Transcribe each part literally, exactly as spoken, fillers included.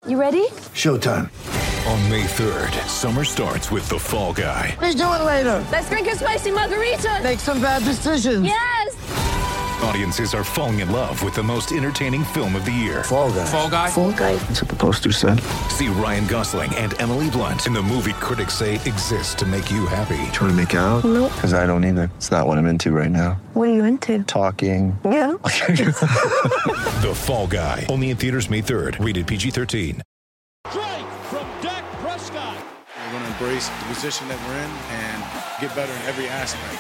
You ready? Showtime. On May third, summer starts with The Fall Guy. Let's do it later. Let's drink a spicy margarita. Make some bad decisions. Yes. Audiences are falling in love with the most entertaining film of the year. Fall Guy. Fall Guy. Fall Guy. That's what the poster said. See Ryan Gosling and Emily Blunt in the movie critics say exists to make you happy. Trying to make it out? Nope. Because I don't either. It's not what I'm into right now. What are you into? Talking. Yeah. The Fall Guy. Only in theaters May third. Rated P G thirteen. Strike from Dak Prescott. We're going to embrace the position that we're in and get better in every aspect.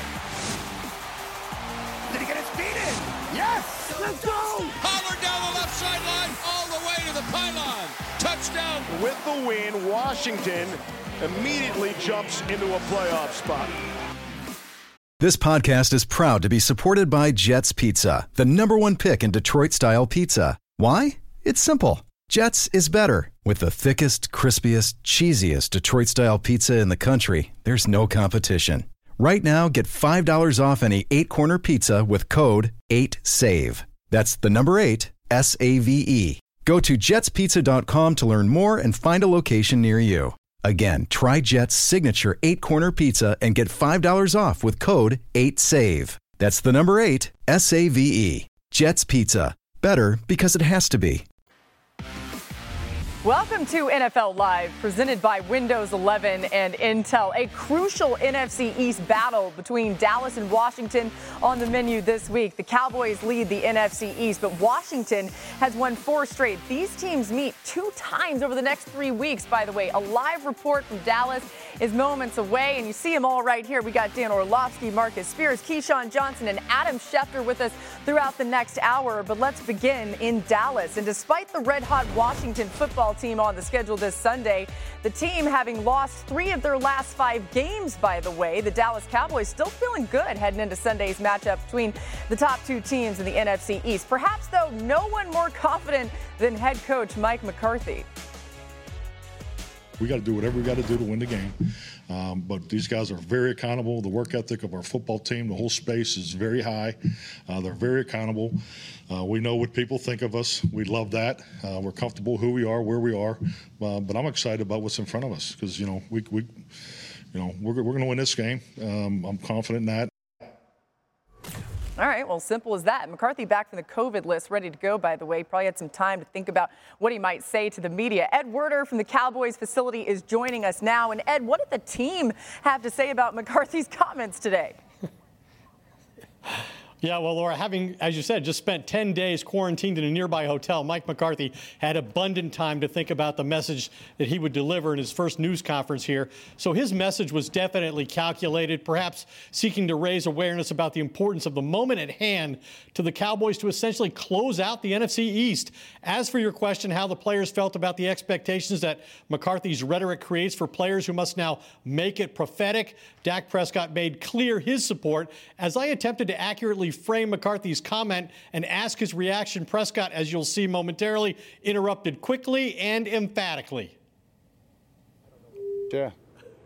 Did he get his feet in? Yes! Let's go! Pollard down the left sideline, all the way to the pylon. Touchdown. With the win, Washington immediately jumps into a playoff spot. This podcast is proud to be supported by Jets Pizza, the number one pick in Detroit-style pizza. Why? It's simple. Jets is better. With the thickest, crispiest, cheesiest Detroit-style pizza in the country, there's no competition. Right now, get five dollars off any eight-corner pizza with code eight save. That's the number eight, S A V E. Go to jets pizza dot com to learn more and find a location near you. Again, try Jet's signature eight-corner pizza and get five dollars off with code eight save. That's the number eight, S A V E. Jet's Pizza. Better because it has to be. Welcome to N F L Live, presented by Windows eleven and Intel. A crucial N F C East battle between Dallas and Washington on the menu this week. The Cowboys lead the N F C East, but Washington has won four straight. These teams meet two times over the next three weeks, by the way. A live report from Dallas is moments away, and you see them all right here. We got Dan Orlovsky, Marcus Spears, Keyshawn Johnson, and Adam Schefter with us throughout the next hour. But let's begin in Dallas. And despite the red-hot Washington football team on the schedule this Sunday, the team having lost three of their last five games, by the way, the Dallas Cowboys still feeling good heading into Sunday's matchup between the top two teams in the N F C East. Perhaps, though, no one more confident than head coach Mike McCarthy. We got to do whatever we got to do to win the game. Um, but these guys are very accountable. The work ethic of our football team, the whole space is very high. Uh, they're very accountable. Uh, we know what people think of us. We love that. Uh, we're comfortable who we are, where we are. Uh, but I'm excited about what's in front of us because, you know, we, we, you know, we're, we're going to win this game. Um, I'm confident in that. All right, well, simple as that. McCarthy back from the COVID list, ready to go, by the way. Probably had some time to think about what he might say to the media. Ed Werder from the Cowboys facility is joining us now. And, Ed, what did the team have to say about McCarthy's comments today? Yeah, well, Laura, having, as you said, just spent ten days quarantined in a nearby hotel, Mike McCarthy had abundant time to think about the message that he would deliver in his first news conference here. So his message was definitely calculated, perhaps seeking to raise awareness about the importance of the moment at hand to the Cowboys to essentially close out the N F C East. As for your question, how the players felt about the expectations that McCarthy's rhetoric creates for players who must now make it prophetic, Dak Prescott made clear his support. As I attempted to accurately frame McCarthy's comment and ask his reaction, Prescott, as you'll see momentarily, interrupted quickly and emphatically. Yeah.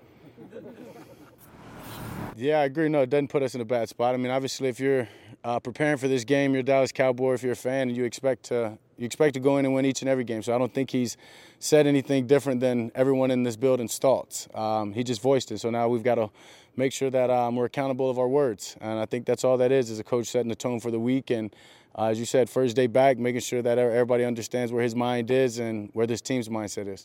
Yeah, I agree. No, it doesn't put us in a bad spot. I mean, obviously, if you're uh, preparing for this game, you're a Dallas Cowboy, if you're a fan, and you expect to you expect to go in and win each and every game. So I don't think he's said anything different than everyone in this building's thoughts. Um, he just voiced it. So now we've got to make sure that um, we're accountable of our words. And I think that's all that is, is a coach setting the tone for the week. And uh, as you said, first day back, making sure that everybody understands where his mind is and where this team's mindset is.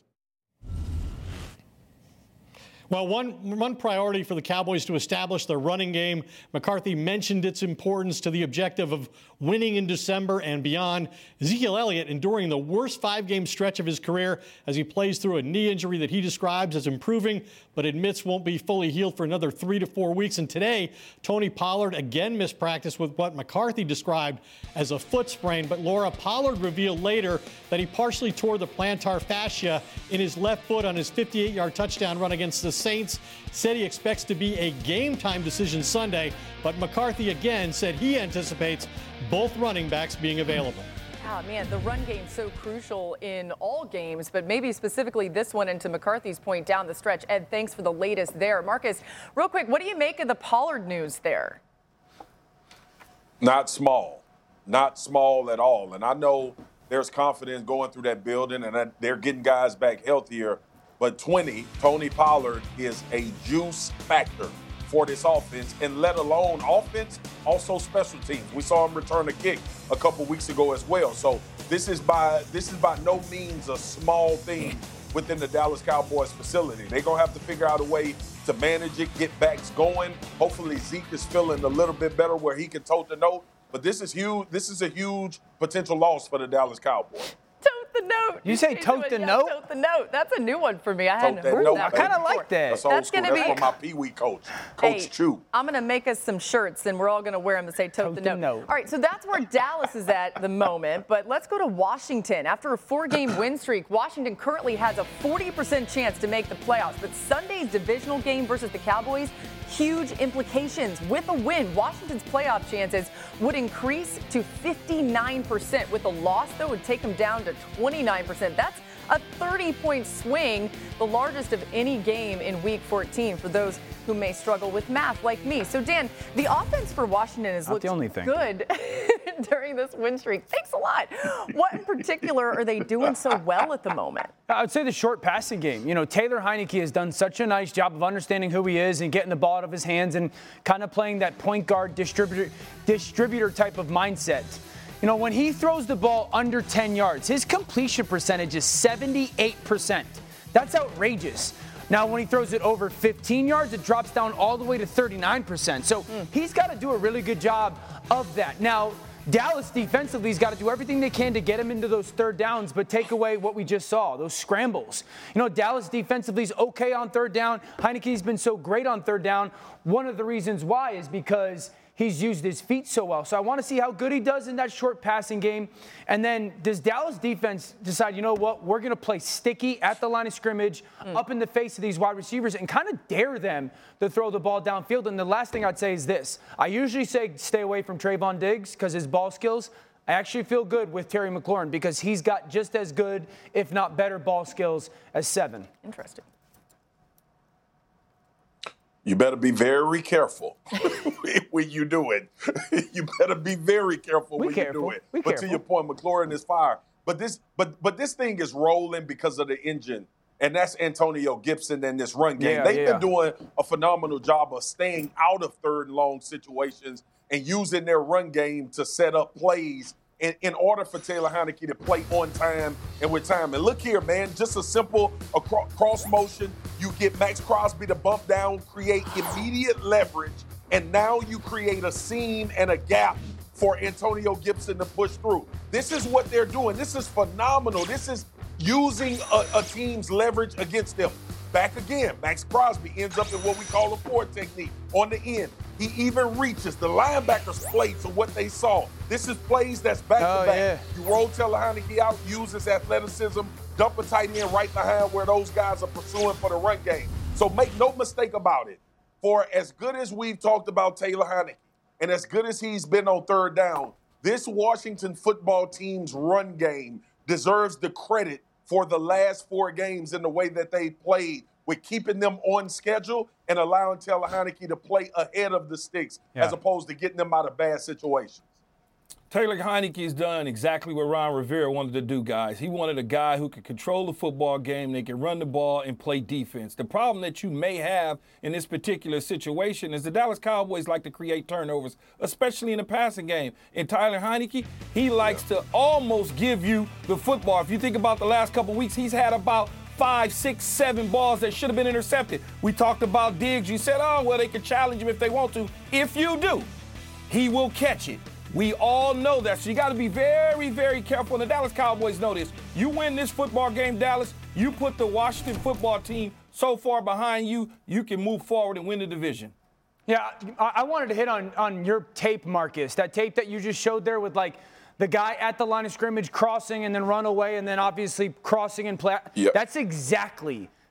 Well, one one priority for the Cowboys to establish their running game. McCarthy mentioned its importance to the objective of winning in December and beyond. Ezekiel Elliott enduring the worst five-game stretch of his career as he plays through a knee injury that he describes as improving, but admits won't be fully healed for another three to four weeks. And today, Tony Pollard again missed practice with what McCarthy described as a foot sprain. But Laura, Pollard revealed later that he partially tore the plantar fascia in his left foot on his fifty-eight-yard touchdown run against the Saints. Said he expects to be a game-time decision Sunday, but McCarthy again said he anticipates both running backs being available. Oh, man, the run game so crucial in all games, but maybe specifically this one, and to McCarthy's point down the stretch. Ed, thanks for the latest there. Marcus, real quick, what do you make of the Pollard news there? Not small. Not small at all. And I know there's confidence going through that building, and that they're getting guys back healthier. But twenty, Tony Pollard is a juice factor for this offense, and let alone offense, also special teams. We saw him return a kick a couple weeks ago as well. So this is by this is by no means a small thing within the Dallas Cowboys facility. They're going to have to figure out a way to manage it, get backs going. Hopefully Zeke is feeling a little bit better where he can tote the note. But this is huge. This is a huge potential loss for the Dallas Cowboys. Tote the note. You say tote the yeah, note? Tote the note. That's a new one for me. I Tote hadn't that heard note, that. baby. I kind of like that. That's old That's school. gonna That's be- from my Pee Wee coach, Coach Hey, Chew. I'm going to make us some shirts, and we're all going to wear them and say tote, Tote the, the note. note. All right, so that's where Dallas is at the moment. But let's go to Washington. After a four-game win streak, Washington currently has a forty percent chance to make the playoffs. But Sunday's divisional game versus the Cowboys, huge implications. With a win, Washington's playoff chances would increase to fifty-nine percent. With a loss, though, it would take them down to twenty-nine percent. That's a thirty-point swing, the largest of any game in Week fourteen for those who may struggle with math like me. So, Dan, the offense for Washington has Not looked the only thing. good during this win streak. Thanks a lot. What in particular are they doing so well at the moment? I would say the short passing game. You know, Taylor Heineke has done such a nice job of understanding who he is and getting the ball out of his hands and kind of playing that point guard distributor, distributor type of mindset. You know, when he throws the ball under ten yards, his completion percentage is seventy-eight percent. That's outrageous. Now, when he throws it over fifteen yards, it drops down all the way to thirty-nine percent. So mm. he's got to do a really good job of that. Now, Dallas defensively has got to do everything they can to get him into those third downs, but take away what we just saw, those scrambles. You know, Dallas defensively is okay on third down. Heineke's been so great on third down. One of the reasons why is because he's used his feet so well. So I want to see how good he does in that short passing game. And then does Dallas defense decide, you know what, we're going to play sticky at the line of scrimmage, mm. up in the face of these wide receivers and kind of dare them to throw the ball downfield. And the last thing I'd say is this. I usually say stay away from Trayvon Diggs because his ball skills. I actually feel good with Terry McLaurin because he's got just as good, if not better, ball skills as Seven. Interesting. You better be very careful when you do it. You better be very careful we when careful. you do it. We but careful. to your point, McLaurin is fire. But this, but but this thing is rolling because of the engine, and that's Antonio Gibson and this run game. Yeah, They've yeah. been doing a phenomenal job of staying out of third and long situations and using their run game to set up plays in, in order for Taylor Heineke to play on time and with time. And look here, man, just a simple a cro- cross motion. You get Max Crosby to bump down, create immediate leverage, and now you create a seam and a gap for Antonio Gibson to push through. This is what they're doing. This is phenomenal. This is using a, a team's leverage against them. Back again, Max Crosby ends up in what we call a four technique on the end. He even reaches. The linebackers play to what they saw. This is plays that's back-to-back. Oh, yeah. You roll Taylor Heineke out, use his athleticism, dump a tight end right behind where those guys are pursuing for the run game. So make no mistake about it. For as good as we've talked about Taylor Heineke and as good as he's been on third down, this Washington football team's run game deserves the credit for the last four games in the way that they played with keeping them on schedule and allowing Taylor Heineke to play ahead of the sticks Yeah. as opposed to getting them out of bad situations. Taylor Heineke's done exactly what Ron Rivera wanted to do, guys. He wanted a guy who could control the football game, they could run the ball and play defense. The problem that you may have in this particular situation is the Dallas Cowboys like to create turnovers, especially in the passing game. And Tyler Heineke, he likes to almost give you the football. If you think about the last couple weeks, he's had about five, six, seven balls that should have been intercepted. We talked about Diggs. You said, oh, well, they could challenge him if they want to. If you do, he will catch it. We all know that, so you got to be very, very careful. And the Dallas Cowboys know this. You win this football game, Dallas, you put the Washington football team so far behind you, you can move forward and win the division. Yeah, I I wanted to hit on, on your tape, Marcus, that tape that you just showed there with, like, the guy at the line of scrimmage crossing and then run away and then obviously crossing and play. Yep. That's exactly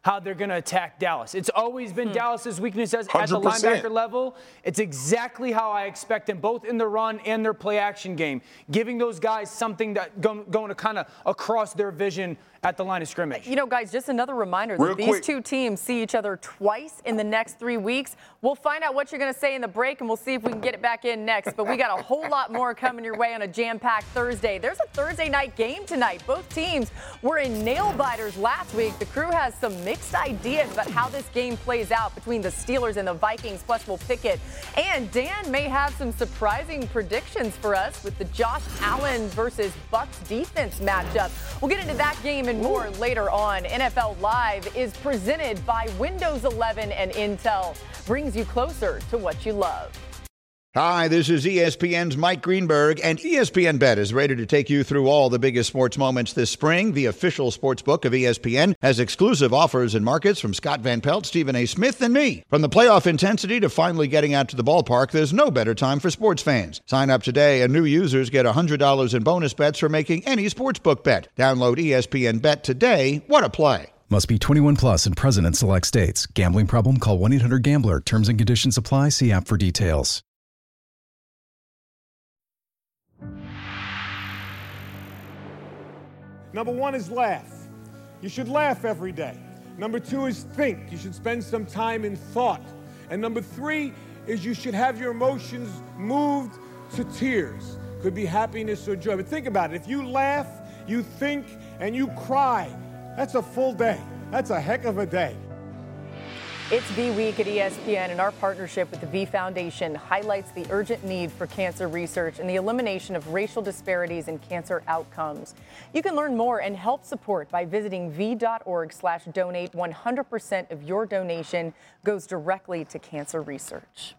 how they're going to attack Dallas. It's always been hmm. Dallas's weakness as, at the one hundred percent. linebacker level. It's exactly how I expect them, both in the run and their play action game, giving those guys something that go, going to kind of across their vision at the line of scrimmage. You know, guys, just another reminder Real that these quick. two teams see each other twice in the next three weeks. We'll find out what you're going to say in the break, and we'll see if we can get it back in next. But we got a whole lot more coming your way on a jam-packed Thursday. There's a Thursday night game tonight. Both teams were in nail-biters last week. The crew has some mixed ideas about how this game plays out between the Steelers and the Vikings. Plus, we'll pick it. And Dan may have some surprising predictions for us with the Josh Allen versus Bucs defense matchup. We'll get into that game and more later on. N F L Live is presented by Windows eleven and Intel. Brings you closer to what you love. Hi, this is E S P N's Mike Greenberg, and E S P N Bet is ready to take you through all the biggest sports moments this spring. The official sports book of E S P N has exclusive offers and markets from Scott Van Pelt, Stephen A. Smith, and me. From the playoff intensity to finally getting out to the ballpark, there's no better time for sports fans. Sign up today, and new users get one hundred dollars in bonus bets for making any sportsbook bet. Download E S P N Bet today. What a play. Must be twenty-one plus and present in select states. Gambling problem? Call one eight hundred gambler. Terms and conditions apply. See app for details. Number one is laugh. You should laugh every day. Number two is think. You should spend some time in thought. And number three is you should have your emotions moved to tears. Could be happiness or joy. But think about it. If you laugh, you think, and you cry, that's a full day. That's a heck of a day. It's V Week at E S P N, and our partnership with the V Foundation highlights the urgent need for cancer research and the elimination of racial disparities in cancer outcomes. You can learn more and help support by visiting v.org slash donate. one hundred percent of your donation goes directly to cancer research.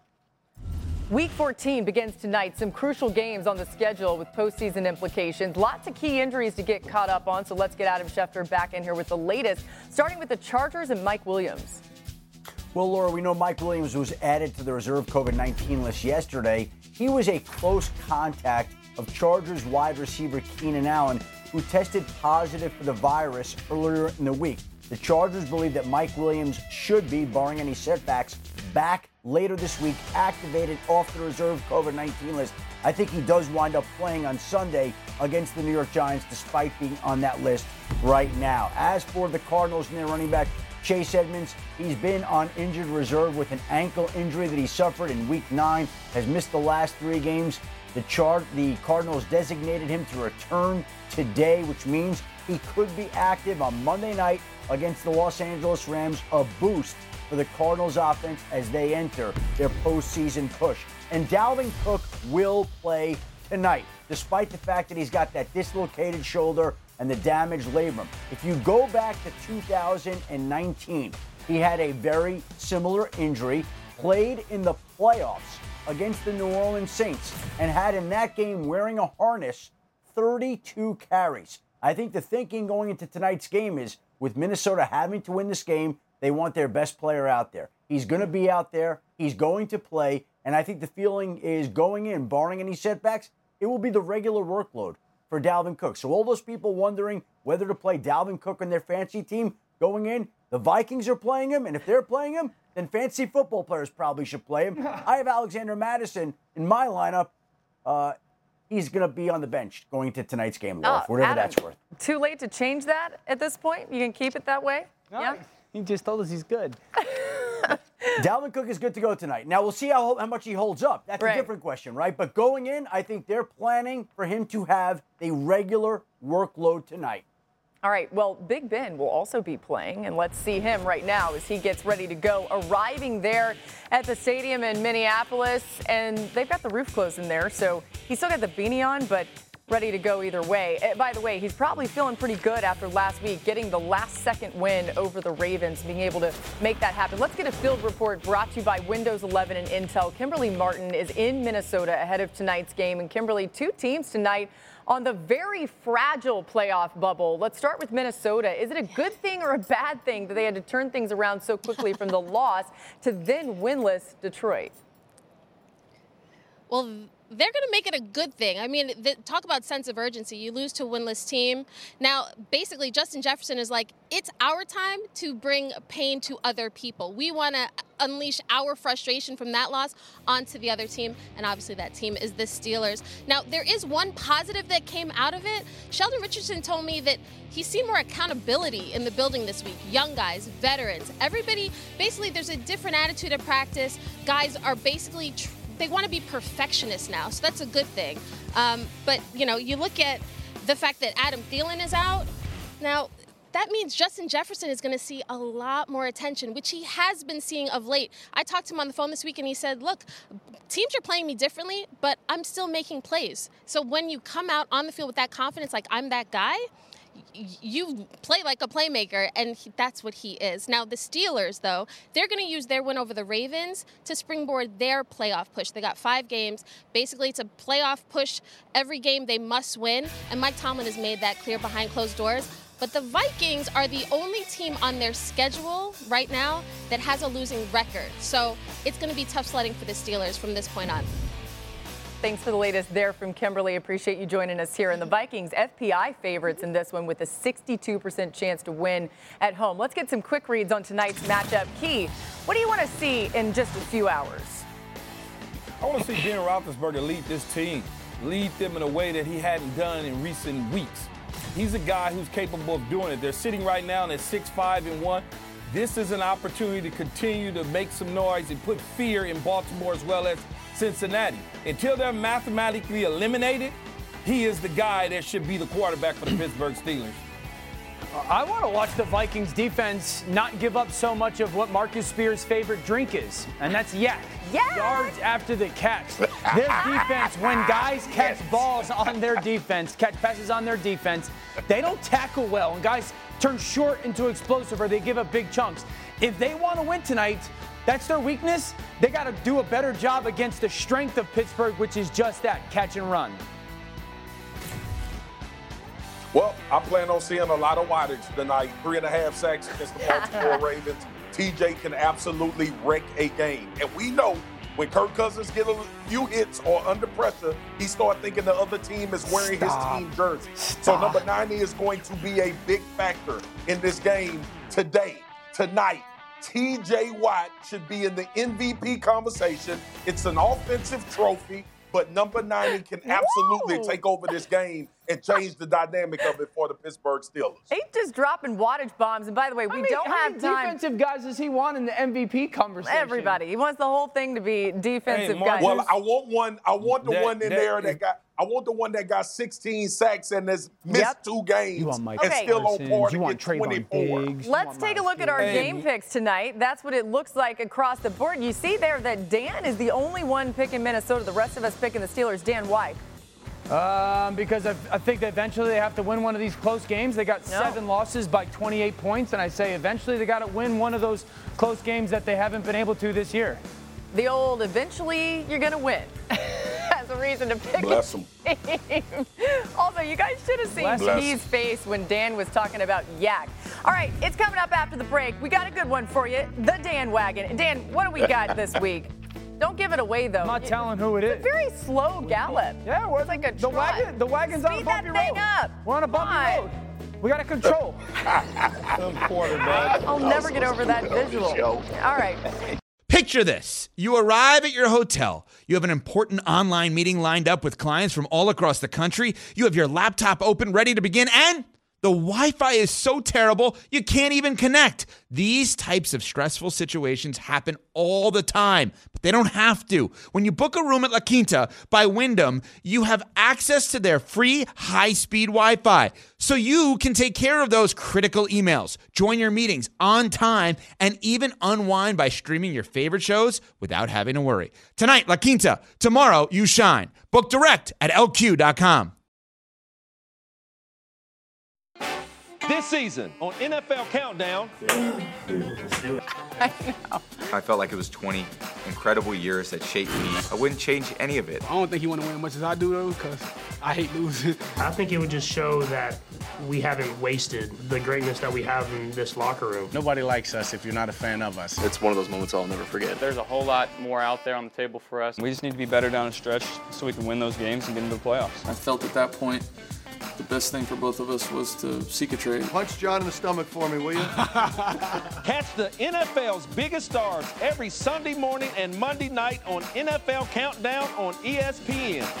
Week fourteen begins tonight. Some crucial games on the schedule with postseason implications. Lots of key injuries to get caught up on, so let's get Adam Schefter back in here with the latest, starting with the Chargers and Mike Williams. Well, Laura, we know Mike Williams was added to the reserve COVID nineteen list yesterday. He was a close contact of Chargers wide receiver Keenan Allen, who tested positive for the virus earlier in the week. The Chargers believe that Mike Williams should be, barring any setbacks, back later this week, activated off the reserve COVID nineteen list. I think he does wind up playing on Sunday against the New York Giants, despite being on that list right now. As for the Cardinals and their running back, Chase Edmonds, he's been on injured reserve with an ankle injury that he suffered in week nine, has missed the last three games. The chart, the Cardinals designated him to return today, which means he could be active on Monday night against the Los Angeles Rams, a boost for the Cardinals offense as they enter their postseason push. And Dalvin Cook will play tonight, despite the fact that he's got that dislocated shoulder and the damaged labrum. If you go back to two thousand nineteen, he had a very similar injury, played in the playoffs against the New Orleans Saints, and had in that game wearing a harness thirty-two carries. I think the thinking going into tonight's game is, with Minnesota having to win this game, they want their best player out there. He's going to be out there. He's going to play. And I think the feeling is going in, barring any setbacks, it will be the regular workload for Dalvin Cook. So all those people wondering whether to play Dalvin Cook on their fantasy team going in, the Vikings are playing him. And if they're playing him, then fantasy football players probably should play him. I have Alexander Madison in my lineup. Uh, he's going to be on the bench going into tonight's game, Laura, Uh, for whatever Adam, that's worth. Too late to change that at this point? You can keep it that way? No, yeah. He just told us he's good. Dalvin Cook is good to go tonight. Now, we'll see how, how much he holds up. That's Right. a different question, right? But going in, I think they're planning for him to have a regular workload tonight. All right, well, Big Ben will also be playing, and let's see him right now as he gets ready to go, arriving there at the stadium in Minneapolis, and they've got the roof closed in there, so he's still got the beanie on, but ready to go either way. Uh, By the way, he's probably feeling pretty good after last week, getting the last-second win over the Ravens, being able to make that happen. Let's get a field report brought to you by Windows eleven and Intel. Kimberly Martin is in Minnesota ahead of tonight's game, and Kimberly, two teams tonight on the very fragile playoff bubble. Let's start with Minnesota. Is it a good thing or a bad thing that they had to turn things around so quickly from the loss to then winless Detroit? Well, they're going to make it a good thing. I mean, the, talk about sense of urgency. You lose to a winless team. Now, basically, Justin Jefferson is like, it's our time to bring pain to other people. We want to unleash our frustration from that loss onto the other team, and obviously that team is the Steelers. Now, there is one positive that came out of it. Sheldon Richardson told me that he's seen more accountability in the building this week. Young guys, veterans, everybody, basically there's a different attitude at practice. Guys are basically, tr- they want to be perfectionists now, so that's a good thing. Um, but, you know, you look at the fact that Adam Thielen is out. Now, that means Justin Jefferson is going to see a lot more attention, which he has been seeing of late. I talked to him on the phone this week, and he said, look, teams are playing me differently, but I'm still making plays. So when you come out on the field with that confidence, like I'm that guy, you play like a playmaker, and he, that's what he is. Now, the Steelers, though, they're going to use their win over the Ravens to springboard their playoff push. They got five games. Basically, it's a playoff push. Every game they must win, and Mike Tomlin has made that clear behind closed doors. But the Vikings are the only team on their schedule right now that has a losing record. So it's going to be tough sledding for the Steelers from this point on. Thanks for the latest there from Kimberly. Appreciate you joining us here. And the Vikings, F P I favorites in this one with a sixty-two percent chance to win at home. Let's get some quick reads on tonight's matchup. Key, what do you want to see in just a few hours? I want to see Ben Roethlisberger lead this team, lead them in a way that he hadn't done in recent weeks. He's a guy who's capable of doing it. They're sitting right now at six five and one. This is an opportunity to continue to make some noise and put fear in Baltimore as well as Cincinnati. Until they're mathematically eliminated, he is the guy that should be the quarterback for the Pittsburgh Steelers. I want to watch the Vikings defense not give up so much of what Marcus Spears' favorite drink is, and that's yak. Yes. Yards after the catch. This defense, when guys catch yes. balls on their defense, catch passes on their defense, they don't tackle well, and guys turn short into explosive or they give up big chunks. If they want to win tonight, that's their weakness. They got to do a better job against the strength of Pittsburgh, which is just that, catch and run. Well, I plan on seeing a lot of wattage tonight. Three and a half sacks against the Baltimore Ravens. T J can absolutely wreck a game. And we know when Kirk Cousins get a few hits or under pressure, he starts thinking the other team is wearing Stop. his team jersey. Stop. So number ninety is going to be a big factor in this game today, tonight. T J Watt should be in the M V P conversation. It's an offensive trophy, but number ninety can absolutely Whoa. take over this game and change the dynamic of it for the Pittsburgh Steelers. He's just dropping wattage bombs. And by the way, we I mean, don't how have many time. defensive guys does he want in the M V P conversation? Everybody. He wants the whole thing to be defensive hey, guys. Well, I want one. I want the that, one in that, there that got. I want the one that got sixteen sacks and has missed yep. two games you want Mike and okay. still on par to get twenty-four. Let's take a look at our hey. game picks tonight. That's what it looks like across the board. You see there that Dan is the only one picking Minnesota. The rest of us picking the Steelers. Dan, why? Um, because I, I think that eventually they have to win one of these close games. They got no. seven losses by twenty-eight points, and I say eventually they got to win one of those close games that they haven't been able to this year. The old eventually you're going to win. As a reason to pick Bless a team. Also, you guys should have seen T's face when Dan was talking about yak. All right, it's coming up after the break. We got a good one for you, the Dan Wagon. Dan, what do we got this week? Don't give it away, though. I'm not telling who it is. It's a very slow gallop. Yeah, we're it's like a the trot. wagon. The wagon's on a Speed bumpy that thing road. up. We're on a bumpy Come road. We got to control. Some quarterback. I'll never get over that visual. All right. Picture this. You arrive at your hotel. You have an important online meeting lined up with clients from all across the country. You have your laptop open, ready to begin, and the Wi-Fi is so terrible, you can't even connect. These types of stressful situations happen all the time, but they don't have to. When you book a room at La Quinta by Wyndham, you have access to their free high-speed Wi-Fi, so you can take care of those critical emails, join your meetings on time, and even unwind by streaming your favorite shows without having to worry. Tonight, La Quinta. Tomorrow, you shine. Book direct at L Q dot com. This season on N F L Countdown. I know. I felt like it was twenty incredible years that shaped me. I wouldn't change any of it. I don't think he want to win as much as I do, though, because I hate losing. I think it would just show that we haven't wasted the greatness that we have in this locker room. Nobody likes us if you're not a fan of us. It's one of those moments I'll never forget. There's a whole lot more out there on the table for us. We just need to be better down the stretch so we can win those games and get into the playoffs. I felt at that point the best thing for both of us was to seek a trade. Punch John in the stomach for me, will you? Catch the N F L's biggest stars every Sunday morning and Monday night on N F L Countdown on E S P N.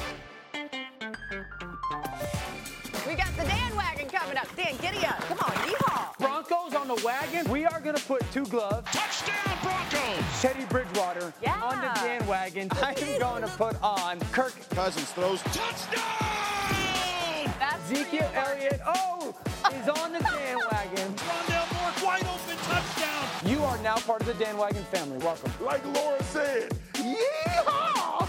We got the Dan Wagon coming up. Dan, giddy up. Come on, yeehaw. Broncos on the wagon. We are going to put two gloves. Touchdown, Broncos! Teddy Bridgewater yeah. on the Dan Wagon. I am going to put on Kirk Cousins throws. Touchdown! That's Ezekiel Elliott. Oh, is on the Dan Wagon. Rondell Moore, wide open touchdown. You are now part of the Dan Wagon family. Welcome. Like Laura said, yeehaw!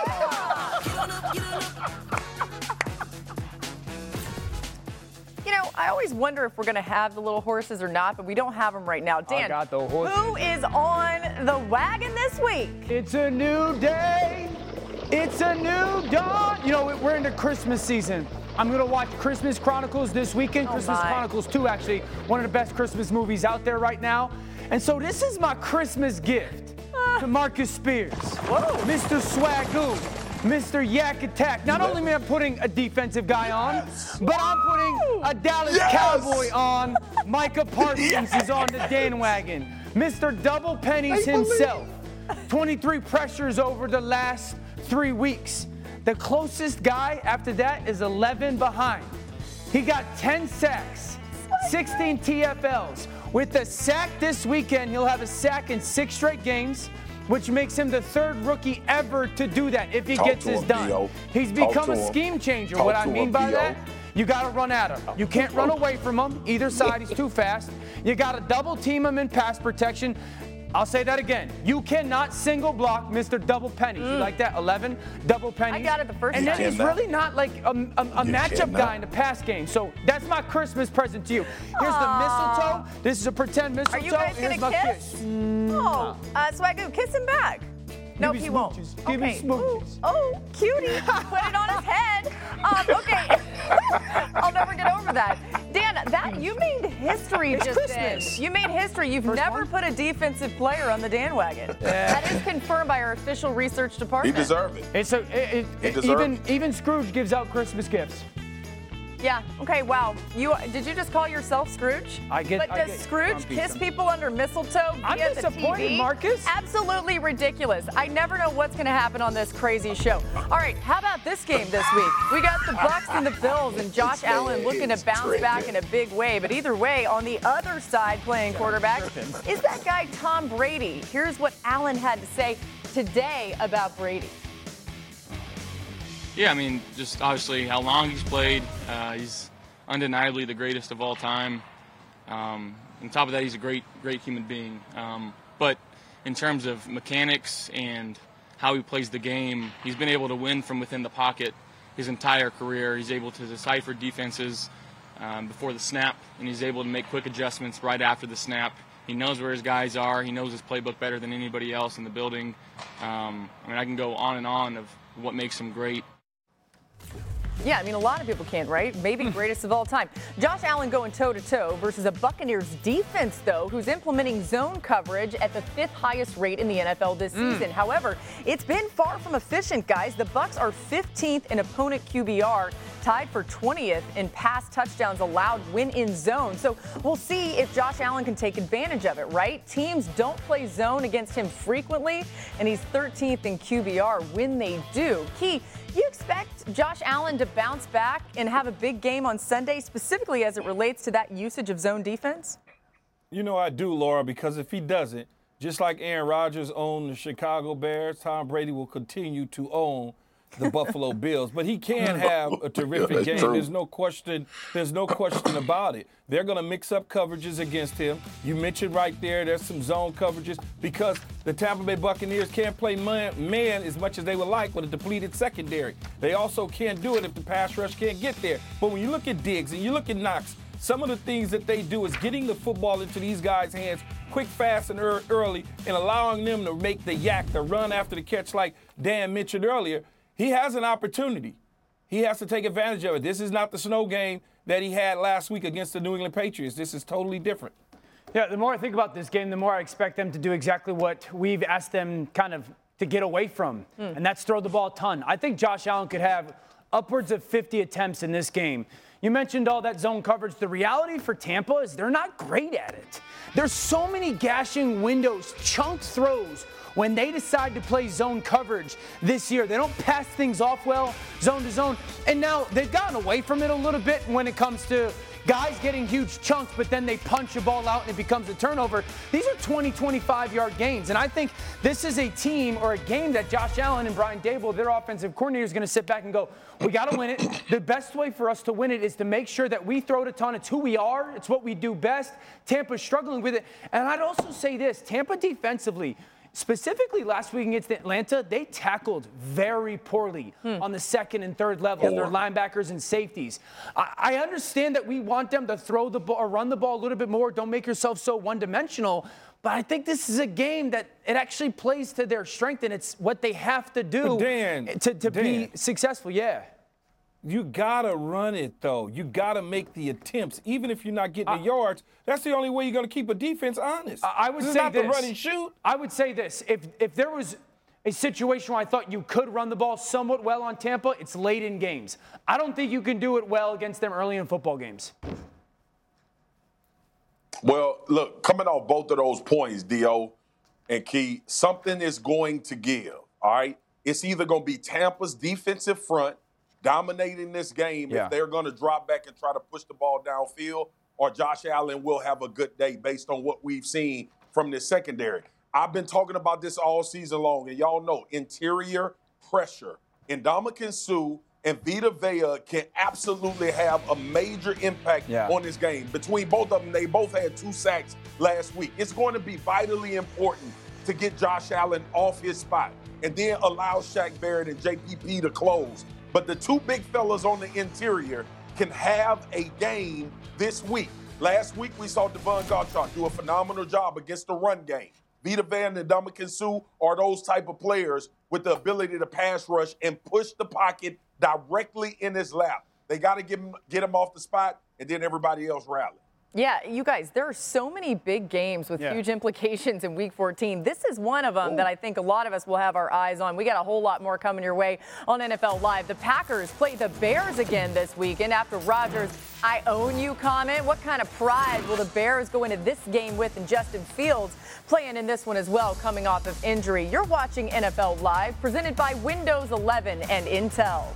You know, I always wonder if we're going to have the little horses or not, but we don't have them right now. Dan, I got the horses. Who is on the wagon this week? It's a new day. It's a new dawn. You know, we're into Christmas season. I'm going to watch Christmas Chronicles this weekend. Oh Christmas my. Chronicles two, actually, one of the best Christmas movies out there right now. And so this is my Christmas gift uh. to Marcus Spears. Whoa. Mister Swagoo. Mister Yak Attack. Not only am I putting a defensive guy on, yes. but I'm putting a Dallas yes. Cowboy on. Micah Parsons yes. is on the Dan Wagon. Mister Double Pennies himself. twenty-three pressures over the last three weeks. The closest guy after that is eleven behind. He got ten sacks, sixteen T F Ls. With the sack this weekend, he'll have a sack in six straight games, which makes him the third rookie ever to do that if he Talk gets to this him, done. B O. He's Talk become to a him. scheme changer. Talk What I to mean him, by B O. that, you got to run at him. You can't run away from him. Either side, he's too fast. You got to double team him in pass protection. I'll say that again. You cannot single block Mister Double Pennies. Mm. You like that? eleven double pennies. I got it the first and time. And then he's cannot. really not like a, a, a matchup cannot. guy in the pass game. So that's my Christmas present to you. Here's Aww. the mistletoe. This is a pretend mistletoe. Are you guys Here's gonna my kiss? kiss. Oh, uh, Swagoo, kiss him back. No, Give me he won't. smooches. Okay. Give me smooches. Ooh, oh, cutie. Put it on his head. Um, okay. I'll never get over that. Dan, that you made history It's just Christmas. then. You made history. You've First never one? put a defensive player on the Dan Wagon. Yeah. That is confirmed by our official research He department. deserved it. It's a, it, He it, deserved even it. even Scrooge gives out Christmas gifts. Yeah. Okay. Wow. You did you just call yourself Scrooge? I get- But I does get Scrooge grumpy kiss some- people under mistletoe I'm via the disappointed, T V? Marcus. Absolutely ridiculous. I never know what's going to happen on this crazy show. All right. How about this game this week? We got the Bucks and the Bills, and Josh Allen looking to bounce back in a big way. But either way, on the other side, playing quarterback is that guy Tom Brady. Here's what Allen had to say today about Brady. Yeah, I mean, just obviously how long he's played. Uh, he's undeniably the greatest of all time. Um, on top of that, he's a great, great human being. Um, but in terms of mechanics and how he plays the game, he's been able to win from within the pocket his entire career. He's able to decipher defenses um, before the snap, and he's able to make quick adjustments right after the snap. He knows where his guys are. He knows his playbook better than anybody else in the building. Um, I mean, I can go on and on of what makes him great. Yeah, I mean, a lot of people can't, right? Maybe greatest of all time. Josh Allen going toe-to-toe versus a Buccaneers defense, though, who's implementing zone coverage at the fifth highest rate in the N F L this Mm. season. However, it's been far from efficient, guys. The Bucs are fifteenth in opponent Q B R, tied for twentieth in pass touchdowns allowed when in zone. So we'll see if Josh Allen can take advantage of it, right? Teams don't play zone against him frequently, and he's thirteenth in Q B R when they do. Key, you expect Josh Allen to bounce back and have a big game on Sunday, specifically as it relates to that usage of zone defense? You know I do, Laura, because if he doesn't, just like Aaron Rodgers owned the Chicago Bears, Tom Brady will continue to own the Buffalo Bills. But he can have a terrific That's game. true. There's no question. There's no question about it. They're going to mix up coverages against him. You mentioned right there, there's some zone coverages because the Tampa Bay Buccaneers can't play man, man as much as they would like with a depleted secondary. They also can't do it if the pass rush can't get there. But when you look at Diggs and you look at Knox, some of the things that they do is getting the football into these guys' hands quick, fast, and early, and allowing them to make the yak, the run after the catch like Dan mentioned earlier. He has an opportunity. He has to take advantage of it. This is not the snow game that he had last week against the New England Patriots. This is totally different. Yeah, the more I think about this game, the more I expect them to do exactly what we've asked them kind of to get away from, mm. and that's throw the ball a ton. I think Josh Allen could have upwards of fifty attempts in this game. You mentioned all that zone coverage. The reality for Tampa is they're not great at it. There's so many gashing windows, chunk throws when they decide to play zone coverage this year. They don't pass things off well, zone to zone. And now they've gotten away from it a little bit when it comes to guys getting huge chunks, but then they punch a ball out and it becomes a turnover. These are twenty, twenty-five-yard gains. And I think this is a team or a game that Josh Allen and Brian Daboll, their offensive coordinator, is going to sit back and go, we got to win it. The best way for us to win it is to make sure that we throw it a ton. It's who we are. It's what we do best. Tampa's struggling with it. And I'd also say this, Tampa defensively, specifically last week against Atlanta, they tackled very poorly hmm. on the second and third level, their linebackers and safeties. I, I understand that we want them to throw the ball or run the ball a little bit more. Don't make yourself so one-dimensional. But I think this is a game that it actually plays to their strength, and it's what they have to do Dan, to, to Dan, be successful. Yeah. You got to run it, though. You got to make the attempts. Even if you're not getting uh, the yards, that's the only way you're going to keep a defense honest. I would this say is not this. the run and shoot. I would say this. If, if there was a situation where I thought you could run the ball somewhat well on Tampa, it's late in games. I don't think you can do it well against them early in football games. Well, look, coming off both of those points, D O and Key, something is going to give, all right? It's either going to be Tampa's defensive front dominating this game yeah. if they're going to drop back and try to push the ball downfield, or Josh Allen will have a good day based on what we've seen from this secondary. I've been talking about this all season long, and y'all know interior pressure. Ndamukong Suh and Vita Vea can absolutely have a major impact yeah. on this game. Between both of them, they both had two sacks last week. It's going to be vitally important to get Josh Allen off his spot and then allow Shaq Barrett and J P P to close. But the two big fellas on the interior can have a game this week. Last week, we saw Devon Gottschalk do a phenomenal job against the run game. Vita Vea and Ndamukong Suh are those type of players with the ability to pass rush and push the pocket directly in his lap. They got to get him, get him off the spot, and then everybody else rally. Yeah, you guys, there are so many big games with yeah. huge implications in Week fourteen. This is one of them Ooh. that I think a lot of us will have our eyes on. We got a whole lot more coming your way on N F L Live. The Packers play the Bears again this weekend after Rodgers' I own you comment. What kind of pride will the Bears go into this game with, and Justin Fields playing in this one as well, coming off of injury? You're watching N F L Live, presented by Windows eleven and Intel.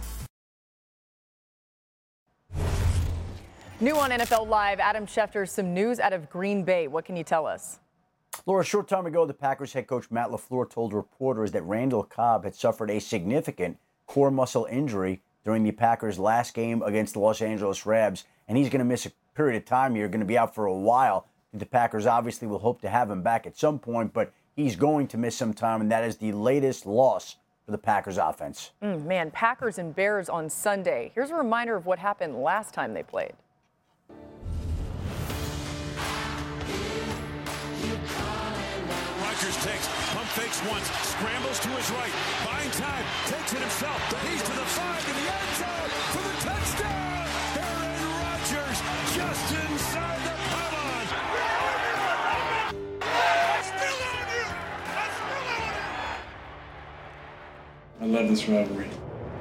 New on N F L Live, Adam Schefter, some news out of Green Bay. What can you tell us? Laura, a short time ago, the Packers head coach Matt LaFleur told reporters that Randall Cobb had suffered a significant core muscle injury during the Packers' last game against the Los Angeles Rams, and he's going to miss a period of time here, going to be out for a while. The Packers obviously will hope to have him back at some point, but he's going to miss some time, and that is the latest loss for the Packers offense. Mm, man, Packers and Bears on Sunday. Here's a reminder of what happened last time they played. Takes, pump fakes once, scrambles to his right, finds time, takes it himself. He's to the five, to the end zone for the touchdown. Aaron Rodgers just inside the pylon. I'm still on you. I'm still on you. I love this rivalry.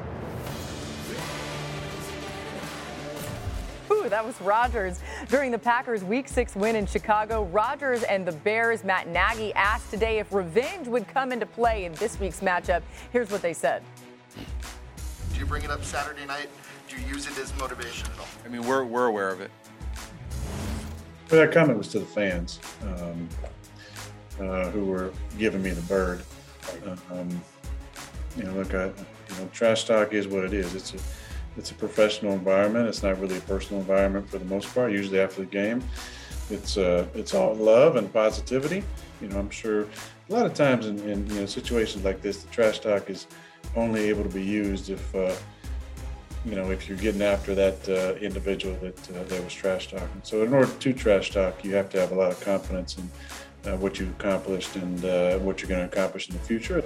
Ooh, that was Rodgers during the Packers' Week six win in Chicago. Rodgers and the Bears' Matt Nagy asked today if revenge would come into play in this week's matchup. Here's what they said. Do you bring it up Saturday night? Do you use it as motivation at all? I mean, we're we're aware of it. Well, that comment was to the fans um, uh, who were giving me the bird. Um, you know, look, I, you know, trash talk is what it is. It's a It's a professional environment. It's not really a personal environment for the most part. Usually after the game, it's uh, it's all love and positivity. You know, I'm sure a lot of times in, in you know situations like this, the trash talk is only able to be used if uh, you know, if you're getting after that uh, individual that uh, that was trash talking. So in order to trash talk, you have to have a lot of confidence in uh, what you accomplished and uh, what you're going to accomplish in the future.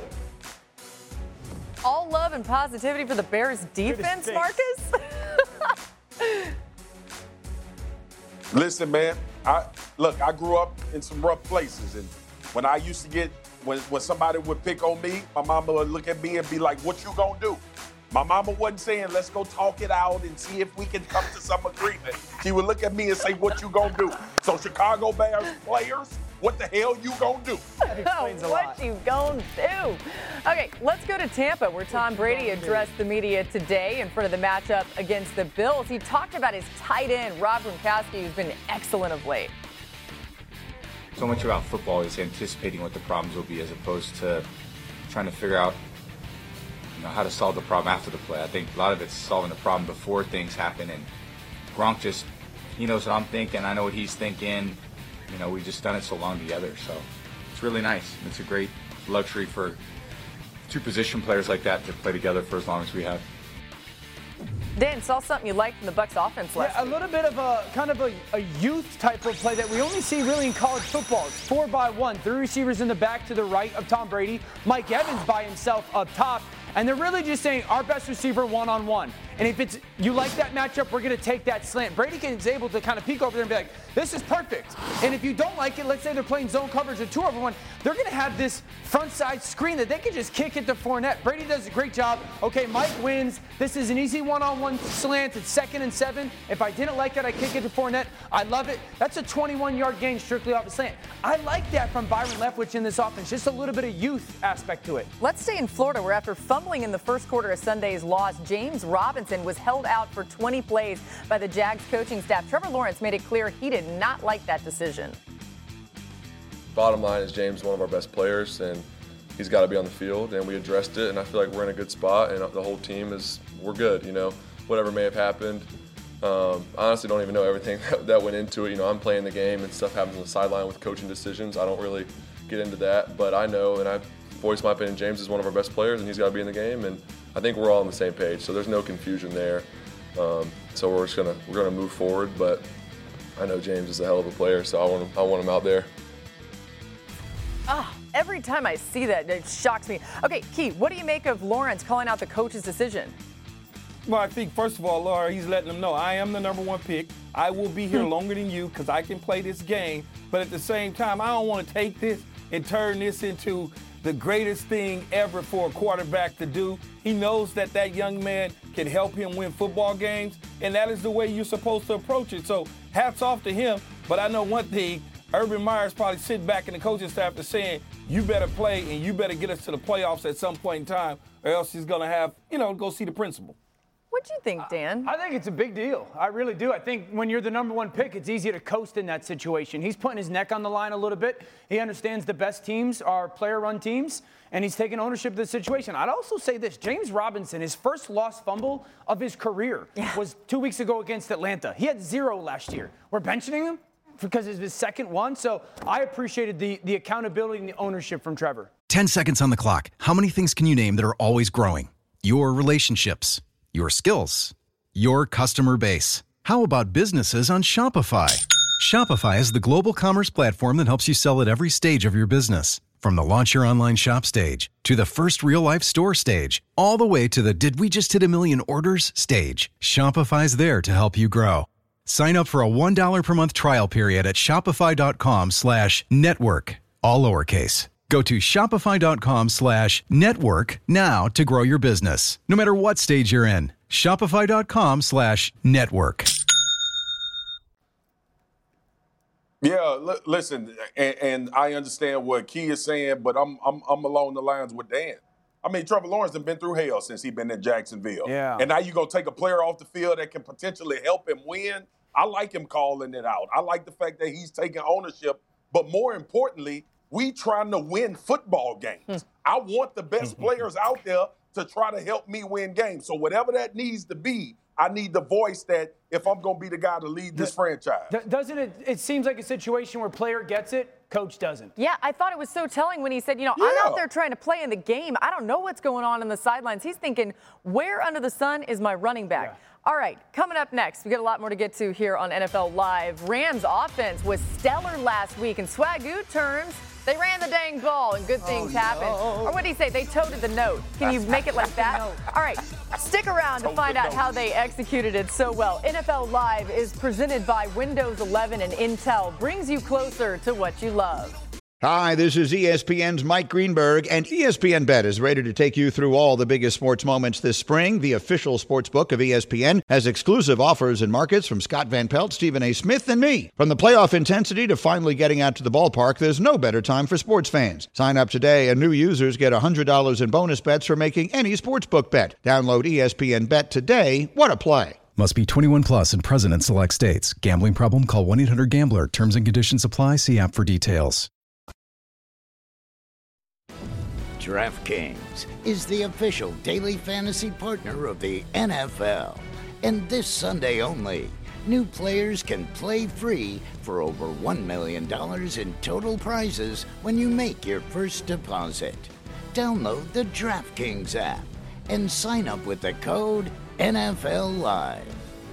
All love and positivity for the Bears defense, Marcus? Listen, man, I look, I grew up in some rough places, and when I used to get, when, when somebody would pick on me, my mama would look at me and be like, what you gonna do? My mama wasn't saying, let's go talk it out and see if we can come to some agreement. She would look at me and say, what you gonna do? So Chicago Bears players, what the hell you gonna do? What you gonna do? Okay, let's go to Tampa, where Tom Brady addressed the media today in front of the matchup against the Bills. He talked about his tight end, Rob Gronkowski, who's been excellent of late. So much about football is anticipating what the problems will be as opposed to trying to figure out, you know, how to solve the problem after the play. I think a lot of it's solving the problem before things happen, and Gronk just, he knows what I'm thinking, I know what he's thinking. You know, we've just done it so long together, so it's really nice. It's a great luxury for two position players like that to play together for as long as we have. Dan, saw something you liked in the Bucs offense last Yeah, a little bit of a kind of a, a youth type of play that we only see really in college football. It's four by one, three receivers in the back to the right of Tom Brady, Mike Evans by himself up top, and they're really just saying our best receiver one-on-one. And if it's you like that matchup, we're going to take that slant. Brady is able to kind of peek over there and be like, this is perfect. And if you don't like it, let's say they're playing zone coverage or two over one, they're going to have this front side screen that they can just kick it to Fournette. Brady does a great job. Okay, Mike wins. This is an easy one-on-one slant. It's second and seven. If I didn't like it, I kick it to Fournette. I love it. That's a twenty-one-yard gain strictly off a slant. I like that from Byron Leftwich in this offense. Just a little bit of youth aspect to it. Let's stay in Florida, where after fumbling in the first quarter of Sunday's loss, James Robinson was held out for twenty plays by the Jags coaching staff. Trevor Lawrence made it clear he did not like that decision. Bottom line is James is one of our best players, and he's got to be on the field, and we addressed it, and I feel like we're in a good spot, and the whole team is, we're good, you know, whatever may have happened. Um, I honestly don't even know everything that, that went into it. You know, I'm playing the game, and stuff happens on the sideline with coaching decisions. I don't really get into that, but I know, and I voiced my opinion, James is one of our best players, and he's got to be in the game, and I think we're all on the same page, so there's no confusion there. Um, so we're just gonna we're gonna move forward, but I know James is a hell of a player, so I want him, I want him out there. Ah, every time I see that, it shocks me. Okay, Key, what do you make of Lawrence calling out the coach's decision? Well, I think, first of all, Laura, he's letting them know I am the number one pick. I will be here longer than you because I can play this game. But at the same time, I don't want to take this and turn this into the greatest thing ever for a quarterback to do. He knows that that young man can help him win football games, and that is the way you're supposed to approach it. So hats off to him. But I know one thing, Urban Meyer's probably sitting back in the coaching staff and saying, you better play and you better get us to the playoffs at some point in time, or else he's going to have, you know, go see the principal. What do you think, Dan? I think it's a big deal. I really do. I think when you're the number one pick, it's easier to coast in that situation. He's putting his neck on the line a little bit. He understands the best teams are player-run teams, and he's taking ownership of the situation. I'd also say this. James Robinson, his first lost fumble of his career yeah. was two weeks ago against Atlanta. He had zero last year. We're benching him because it's his second one. So I appreciated the, the accountability and the ownership from Trevor. ten seconds on the clock. How many things can you name that are always growing? Your relationships, your skills, your customer base. How about businesses on Shopify? Shopify is the global commerce platform that helps you sell at every stage of your business. From the launch your online shop stage to the first real life store stage, all the way to the did we just hit a million orders stage. Shopify's there to help you grow. Sign up for a one dollar per month trial period at shopify.com slash network, all lowercase. Go to shopify.com slash network now to grow your business, no matter what stage you're in. Shopify.com slash network. Yeah, l- listen, and, and I understand what Key is saying, but I'm I'm I'm along the lines with Dan. I mean, Trevor Lawrence has been through hell since he's been in Jacksonville. Yeah. And now you're going to take a player off the field that can potentially help him win. I like him calling it out. I like the fact that he's taking ownership. But more importantly, we trying to win football games. I want the best players out there to try to help me win games. So whatever that needs to be, I need the voice that if I'm going to be the guy to lead this franchise. Doesn't it? It seems like a situation where player gets it, coach doesn't. Yeah, I thought it was so telling when he said, you know, yeah. I'm out there trying to play in the game. I don't know what's going on in the sidelines. He's thinking, where under the sun is my running back? Yeah. All right, coming up next, we got a lot more to get to here on N F L Live. Rams offense was stellar last week. In Swagoo terms, they ran the dang ball and good things oh, happened. No. Or what did he say? They toted the note. Can you make it like that? All right, stick around to find out how they executed it so well. N F L Live is presented by Windows eleven and Intel. Brings you closer to what you love. Hi, this is E S P N's Mike Greenberg, and E S P N Bet is ready to take you through all the biggest sports moments this spring. The official sports book of E S P N has exclusive offers and markets from Scott Van Pelt, Stephen A. Smith, and me. From the playoff intensity to finally getting out to the ballpark, there's no better time for sports fans. Sign up today, and new users get one hundred dollars in bonus bets for making any sportsbook bet. Download E S P N Bet today. What a play. Must be twenty-one plus and present in select states. Gambling problem? Call one eight hundred gambler. Terms and conditions apply. See app for details. DraftKings is the official daily fantasy partner of the N F L. And this Sunday only, new players can play free for over one million dollars in total prizes when you make your first deposit. Download the DraftKings app and sign up with the code N F L Live.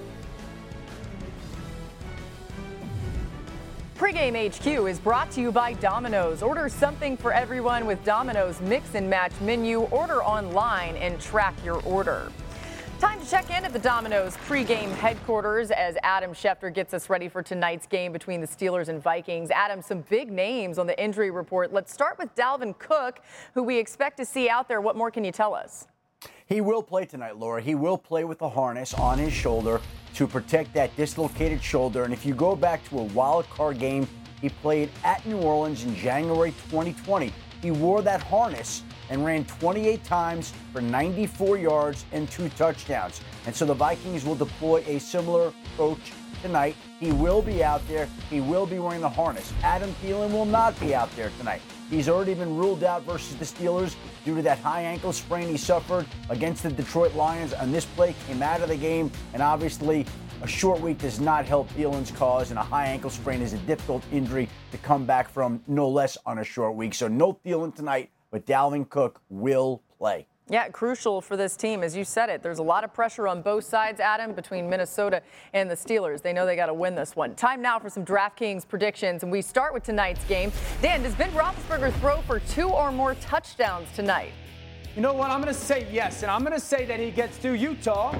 Pregame H Q is brought to you by Domino's. Order something for everyone with Domino's Mix and Match menu. Order online and track your order. Time to check in at the Domino's pregame headquarters as Adam Schefter gets us ready for tonight's game between the Steelers and Vikings. Adam, some big names on the injury report. Let's start with Dalvin Cook, who we expect to see out there. What more can you tell us? He will play tonight, Laura. He will play with a harness on his shoulder to protect that dislocated shoulder. And if you go back to a wild card game he played at New Orleans in January twenty twenty, he wore that harness and ran twenty-eight times for ninety-four yards and two touchdowns. And so the Vikings will deploy a similar approach tonight. He will be out there. He will be wearing the harness. Adam Thielen will not be out there tonight. He's already been ruled out versus the Steelers due to that high ankle sprain he suffered against the Detroit Lions. On this play, came out of the game, and obviously a short week does not help Thielen's cause, and a high ankle sprain is a difficult injury to come back from, no less on a short week. So no Thielen tonight, but Dalvin Cook will play. Yeah, crucial for this team. As you said it, there's a lot of pressure on both sides, Adam, between Minnesota and the Steelers. They know they got to win this one. Time now for some DraftKings predictions, and we start with tonight's game. Dan, does Ben Roethlisberger throw for two or more touchdowns tonight? You know what? I'm going to say yes, and I'm going to say that he gets to Utah.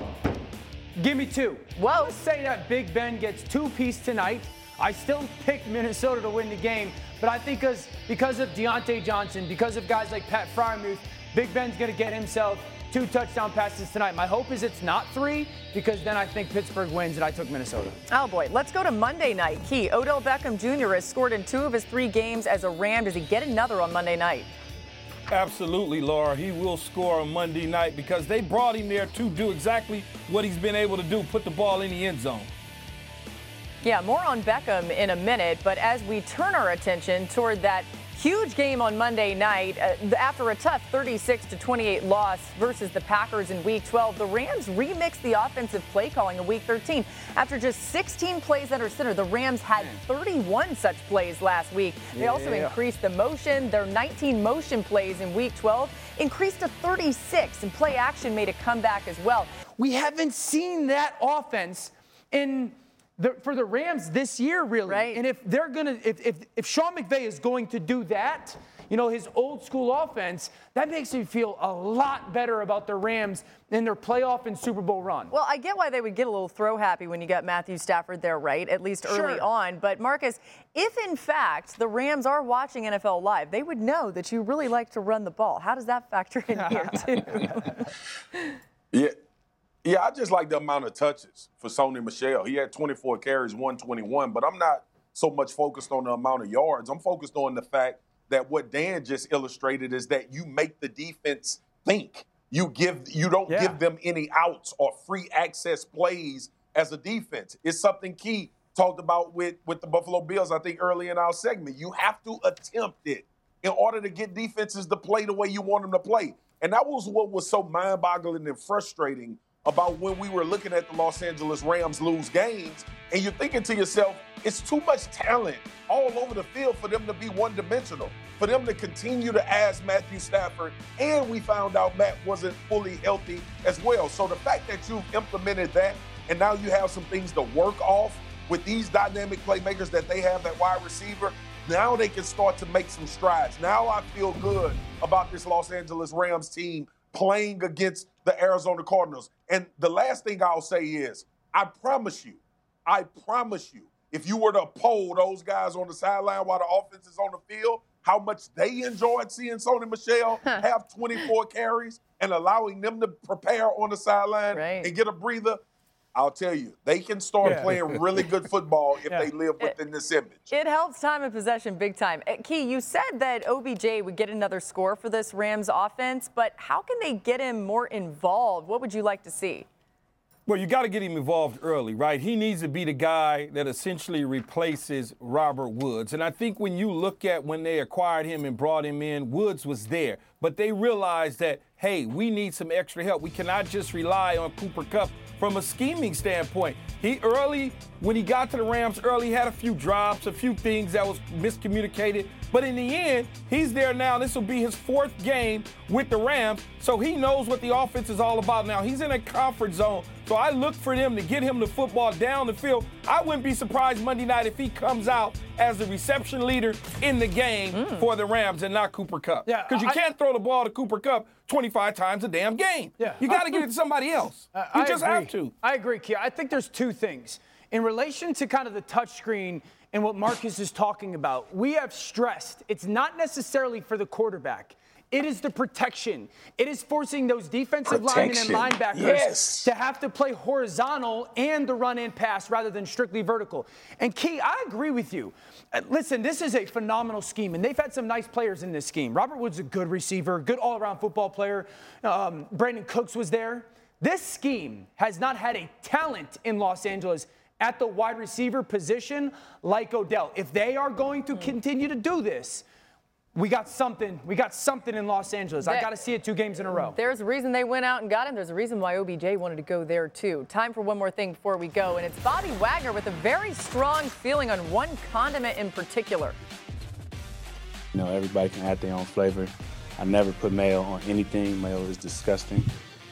Give me two. Whoa. I'm going to say that Big Ben gets two-piece tonight. I still picked Minnesota to win the game, but I think because, because of Deontay Johnson, because of guys like Pat Freiermuth, Big Ben's going to get himself two touchdown passes tonight. My hope is it's not three, because then I think Pittsburgh wins, and I took Minnesota. Oh, boy. Let's go to Monday night. Key, Odell Beckham Junior has scored in two of his three games as a Ram. Does he get another on Monday night? Absolutely, Laura. He will score on Monday night because they brought him there to do exactly what he's been able to do, put the ball in the end zone. Yeah, more on Beckham in a minute, but as we turn our attention toward that huge game on Monday night, uh, after a tough thirty-six to twenty-eight loss versus the Packers in Week twelve, the Rams remixed the offensive play calling in Week thirteen. After just sixteen plays under center, the Rams had thirty-one such plays last week. They yeah. also increased the motion. Their nineteen motion plays in Week twelve increased to thirty-six, and play action made a comeback as well. We haven't seen that offense in The, for the Rams this year, really. Right. And if they're going to, if, if if Sean McVay is going to do that, you know, his old school offense, that makes me feel a lot better about the Rams in their playoff and Super Bowl run. Well, I get why they would get a little throw happy when you got Matthew Stafford there, right? At least early sure. on. But Marcus, if in fact the Rams are watching N F L Live, they would know that you really like to run the ball. How does that factor in here, too? yeah. Yeah, I just like the amount of touches for Sony Michel. He had twenty-four carries, one twenty-one, but I'm not so much focused on the amount of yards. I'm focused on the fact that what Dan just illustrated is that you make the defense think. You give, you don't yeah. give them any outs or free access plays as a defense. It's something Key talked about with, with the Buffalo Bills, I think, early in our segment. You have to attempt it in order to get defenses to play the way you want them to play. And that was what was so mind-boggling and frustrating about when we were looking at the Los Angeles Rams lose games, and you're thinking to yourself, it's too much talent all over the field for them to be one-dimensional, for them to continue to ask Matthew Stafford, and we found out Matt wasn't fully healthy as well. So the fact that you've implemented that, and now you have some things to work off with these dynamic playmakers that they have at wide receiver, now they can start to make some strides. Now I feel good about this Los Angeles Rams team playing against the Arizona Cardinals. And the last thing I'll say is, I promise you, I promise you, if you were to poll those guys on the sideline while the offense is on the field, how much they enjoyed seeing Sony Michel have twenty-four carries and allowing them to prepare on the sideline right. and get a breather, I'll tell you, they can start yeah. playing really good football if yeah. they live within it, this image. It helps time of possession big time. Key, you said that O B J would get another score for this Rams offense, but how can they get him more involved? What would you like to see? Well, you got to get him involved early, right? He needs to be the guy that essentially replaces Robert Woods. And I think when you look at when they acquired him and brought him in, Woods was there. But they realized that, hey, we need some extra help. We cannot just rely on Cooper Kupp from a scheming standpoint. He early, when he got to the Rams early, he had a few drops, a few things that was miscommunicated. But in the end, he's there now. This will be his fourth game with the Rams, so he knows what the offense is all about now. He's in a comfort zone, so I look for them to get him the football down the field. I wouldn't be surprised Monday night if he comes out as the reception leader in the game mm. for the Rams and not Cooper Kupp. Yeah, because you I, can't throw the ball to Cooper Kupp twenty-five times a damn game. Yeah, you got to get it to somebody else. Uh, you I just agree. have to. I agree, Kia. I think there's two things. In relation to kind of the touchscreen and what Marcus is talking about, we have stressed it's not necessarily for the quarterback. It is the protection. It is forcing those defensive protection. linemen and linebackers yes. to have to play horizontal and the run and pass rather than strictly vertical. And Key, I agree with you. Uh, listen, this is a phenomenal scheme, and they've had some nice players in this scheme. Robert Woods is a good receiver, good all-around football player. Um, Brandon Cooks was there. This scheme has not had a talent in Los Angeles at the wide receiver position like Odell. If they are going to continue to do this, we got something. We got something in Los Angeles. That, I got to see it two games in a row. There's a reason they went out and got him. There's a reason why O B J wanted to go there, too. Time for one more thing before we go, and it's Bobby Wagner with a very strong feeling on one condiment in particular. You know, everybody can add their own flavor. I never put mayo on anything. Mayo is disgusting.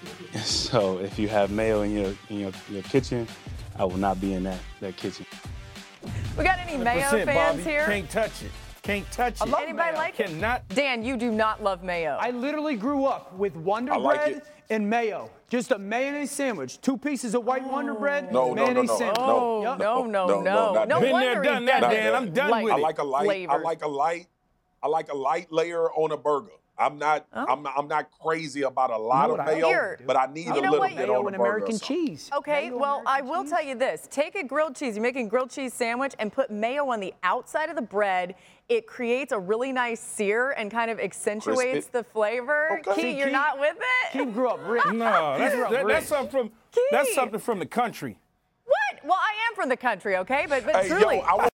So if you have mayo in your in your, your kitchen, I will not be in that, that kitchen. We got any Mayo fans Bobby, here? Can't touch it. Can't touch it. Anybody mayo. like Cannot. it? Dan, you do not love mayo. I literally grew up with Wonder like Bread it. and mayo. Just a mayonnaise sandwich. Two pieces of white oh. Wonder Bread, no, mayonnaise no, no, no, sandwich. Oh, yep. no, no, no, no. no, no Been wonder there, done that, Dan. I'm done light with I it. like a light. Flavors. I like a light. I like a light layer on a burger. I'm not. Oh. I'm not. I'm not crazy about a lot You know of what I mayo, hear? but I need You a know little what? bit Mayo on and a burger. American cheese. Okay, Mayo, well, American I will cheese. tell you this. Take a grilled cheese. You're making a grilled cheese sandwich and put mayo on the outside of the bread. It creates a really nice sear and kind of accentuates Crispy. the flavor. Okay. Key, See, you're Key- not with it? Keith grew up rich. No, that's, Grew up that, rich. that's something from Key. that's something from the country. What? Well, I am from the country, okay? But but Hey, yo, truly, I wanna